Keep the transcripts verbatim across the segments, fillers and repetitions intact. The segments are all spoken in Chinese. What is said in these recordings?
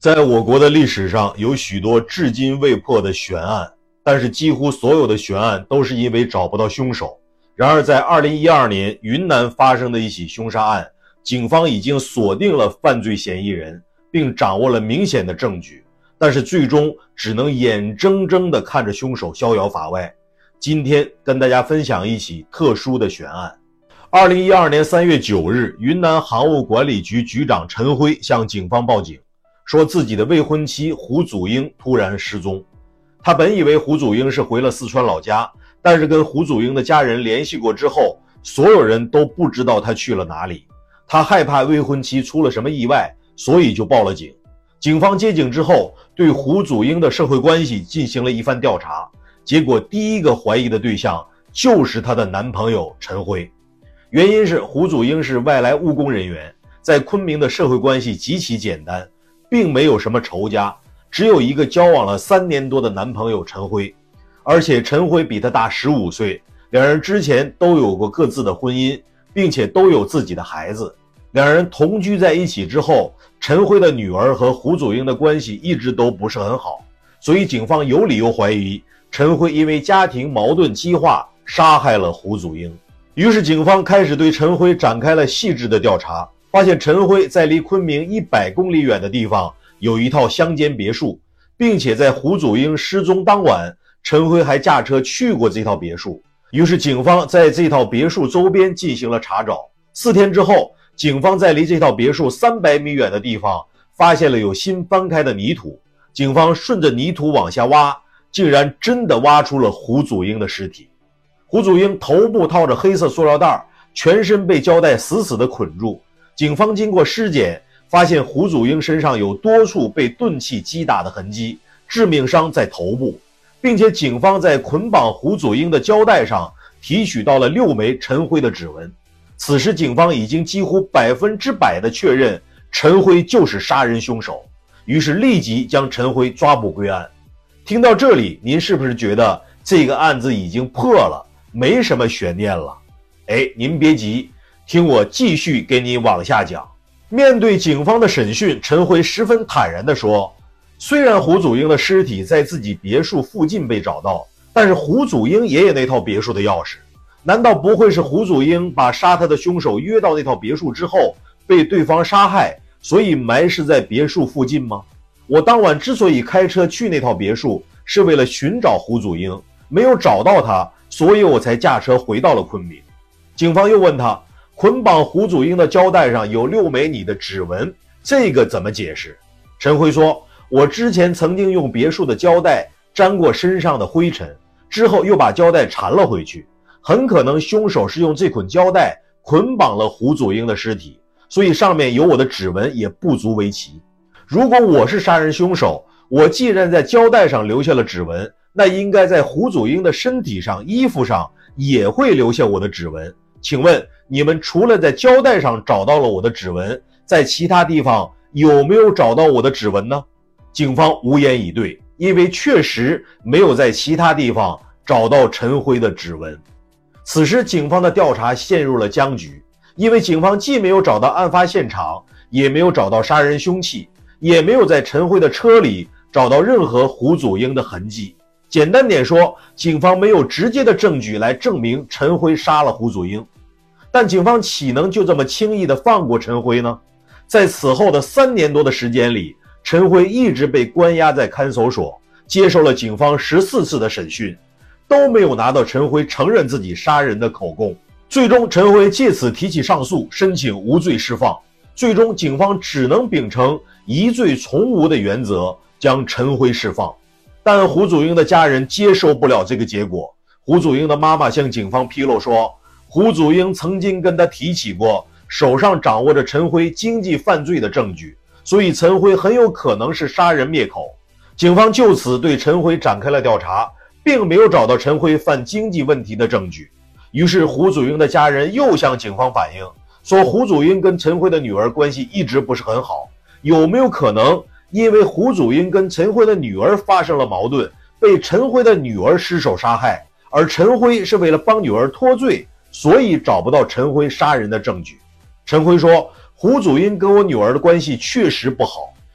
在我国的历史上有许多至今未破的悬案，但是几乎所有的悬案都是因为找不到凶手。然而在二零一二年云南发生的一起凶杀案，警方已经锁定了犯罪嫌疑人，并掌握了明显的证据，但是最终只能眼睁睁地看着凶手逍遥法外。今天跟大家分享一起特殊的悬案。二零一二年三月九日，云南航务管理局局长陈辉向警方报警，说自己的未婚妻胡祖英突然失踪。他本以为胡祖英是回了四川老家，但是跟胡祖英的家人联系过之后，所有人都不知道她去了哪里。他害怕未婚妻出了什么意外，所以就报了警。警方接警之后，对胡祖英的社会关系进行了一番调查，结果第一个怀疑的对象就是她的男朋友陈辉。原因是胡祖英是外来务工人员，在昆明的社会关系极其简单，并没有什么仇家，只有一个交往了三年多的男朋友陈辉，而且陈辉比他大十五岁，两人之前都有过各自的婚姻，并且都有自己的孩子。两人同居在一起之后，陈辉的女儿和胡祖英的关系一直都不是很好，所以警方有理由怀疑陈辉因为家庭矛盾激化杀害了胡祖英。于是警方开始对陈辉展开了细致的调查，发现陈辉在离昆明一百公里远的地方有一套乡间别墅，并且在胡祖英失踪当晚，陈辉还驾车去过这套别墅。于是警方在这套别墅周边进行了查找。四天之后，警方在离这套别墅三百米远的地方发现了有新翻开的泥土。警方顺着泥土往下挖，竟然真的挖出了胡祖英的尸体。胡祖英头部套着黑色塑料袋，全身被胶带死死地捆住。警方经过尸检，发现胡祖英身上有多处被钝器击打的痕迹，致命伤在头部，并且警方在捆绑胡祖英的胶带上提取到了六枚陈辉的指纹。此时警方已经几乎百分之百的确认陈辉就是杀人凶手，于是立即将陈辉抓捕归案。听到这里，您是不是觉得这个案子已经破了，没什么悬念了？哎，您别急，听我继续给你往下讲。面对警方的审讯，陈辉十分坦然地说，虽然胡祖英的尸体在自己别墅附近被找到，但是胡祖英也有那套别墅的钥匙，难道不会是胡祖英把杀他的凶手约到那套别墅之后被对方杀害，所以埋尸在别墅附近吗？我当晚之所以开车去那套别墅，是为了寻找胡祖英，没有找到他，所以我才驾车回到了昆明。警方又问他，捆绑胡祖英的胶带上有六枚你的指纹，这个怎么解释？陈辉说，我之前曾经用别墅的胶带沾过身上的灰尘，之后又把胶带缠了回去，很可能凶手是用这捆胶带捆绑了胡祖英的尸体，所以上面有我的指纹也不足为奇。如果我是杀人凶手，我既然在胶带上留下了指纹，那应该在胡祖英的身体上、衣服上也会留下我的指纹。请问你们除了在胶带上找到了我的指纹，在其他地方有没有找到我的指纹呢？警方无言以对，因为确实没有在其他地方找到陈辉的指纹。此时警方的调查陷入了僵局，因为警方既没有找到案发现场，也没有找到杀人凶器，也没有在陈辉的车里找到任何胡祖英的痕迹。简单点说，警方没有直接的证据来证明陈辉杀了胡祖英。但警方岂能就这么轻易的放过陈辉呢？在此后的三年多的时间里，陈辉一直被关押在看守所，接受了警方十四次的审讯，都没有拿到陈辉承认自己杀人的口供。最终陈辉借此提起上诉，申请无罪释放。最终警方只能秉承疑罪从无的原则，将陈辉释放。但胡祖英的家人接受不了这个结果。胡祖英的妈妈向警方披露说，胡祖英曾经跟他提起过手上掌握着陈辉经济犯罪的证据，所以陈辉很有可能是杀人灭口。警方就此对陈辉展开了调查，并没有找到陈辉犯经济问题的证据。于是胡祖英的家人又向警方反映，说胡祖英跟陈辉的女儿关系一直不是很好，有没有可能因为胡祖英跟陈辉的女儿发生了矛盾，被陈辉的女儿失手杀害，而陈辉是为了帮女儿脱罪，所以找不到陈辉杀人的证据。陈辉说，胡祖英跟我女儿的关系确实不好，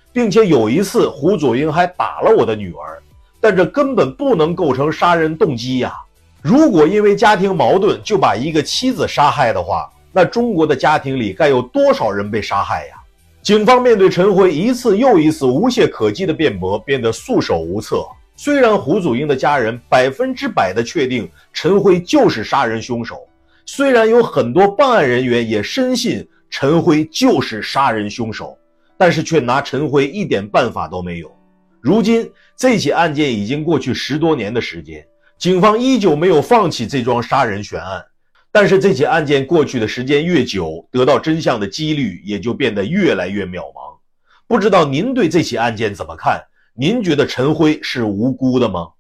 并且有一次胡祖英还打了我的女儿，但这根本不能构成杀人动机呀。如果因为家庭矛盾就把一个妻子杀害的话，那中国的家庭里该有多少人被杀害呀？警方面对陈辉一次又一次无懈可击的辩驳，变得束手无策。虽然胡祖英的家人百分之百的确定陈辉就是杀人凶手，虽然有很多办案人员也深信陈辉就是杀人凶手，但是却拿陈辉一点办法都没有。如今这起案件已经过去十多年的时间，警方依旧没有放弃这桩杀人悬案，但是这起案件过去的时间越久，得到真相的几率也就变得越来越渺茫。不知道您对这起案件怎么看？您觉得陈辉是无辜的吗？